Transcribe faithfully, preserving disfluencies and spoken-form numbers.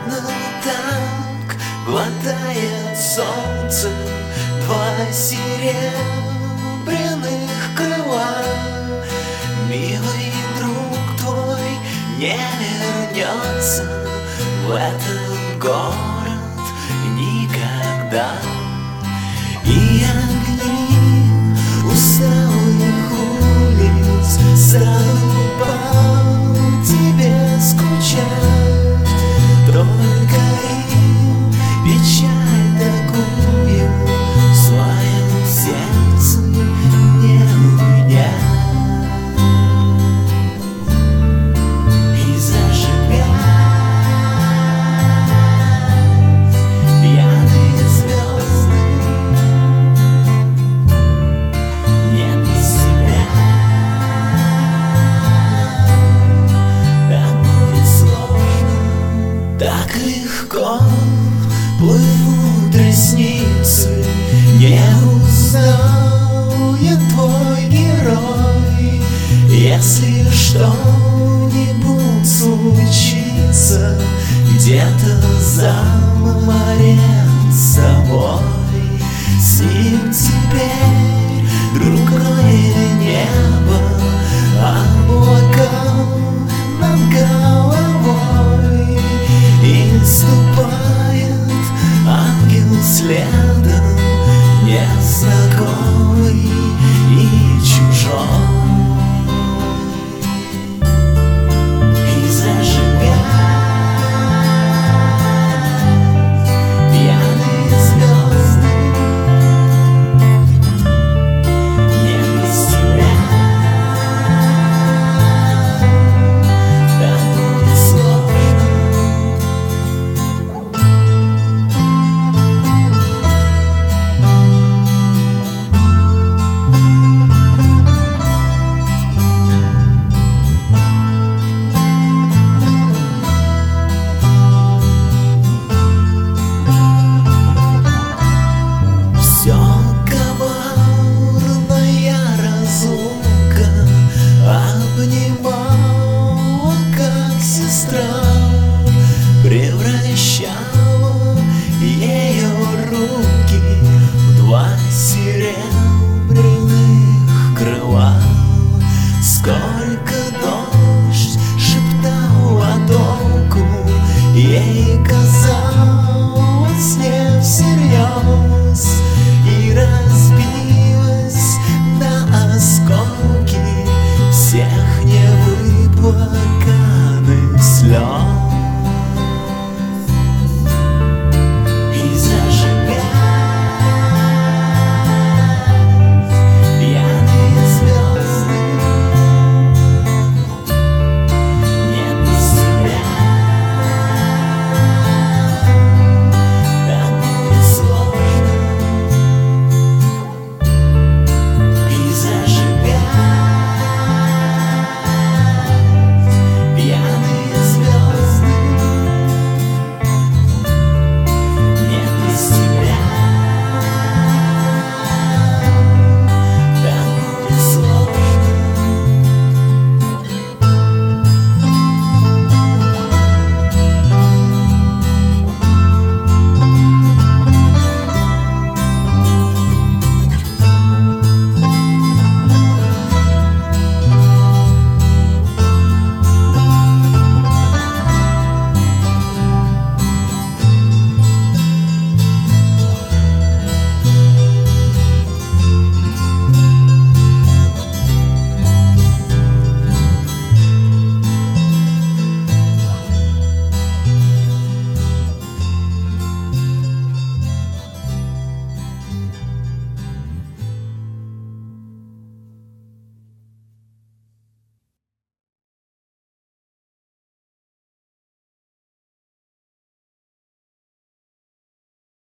Медленно так глотает солнце два серебряных крыла. Милый друг твой не вернется в этот город никогда. И огни усталых улиц станут по тебе скучать. Только им печаль такую в своем сердце не унять. И зажигать пьяные звезды не без себя. Так будет сложно, так легко плывут ресницы. Не узнает твой герой, если что-нибудь случится где-то за морем с собой. С ним теперь другое небо, облака над головой, и ступает ангел следом, незнакомый и чужой. И зажигать пьяные звезды не без тебя. Так будет сложно. Все коварная разлука обнимала, как сестра, превращала ее руки в два серебряных крыла. Сколько дождь шептал о толку, ей казалось не всерьез, и разбилась на осколки всех невыплаканных слез.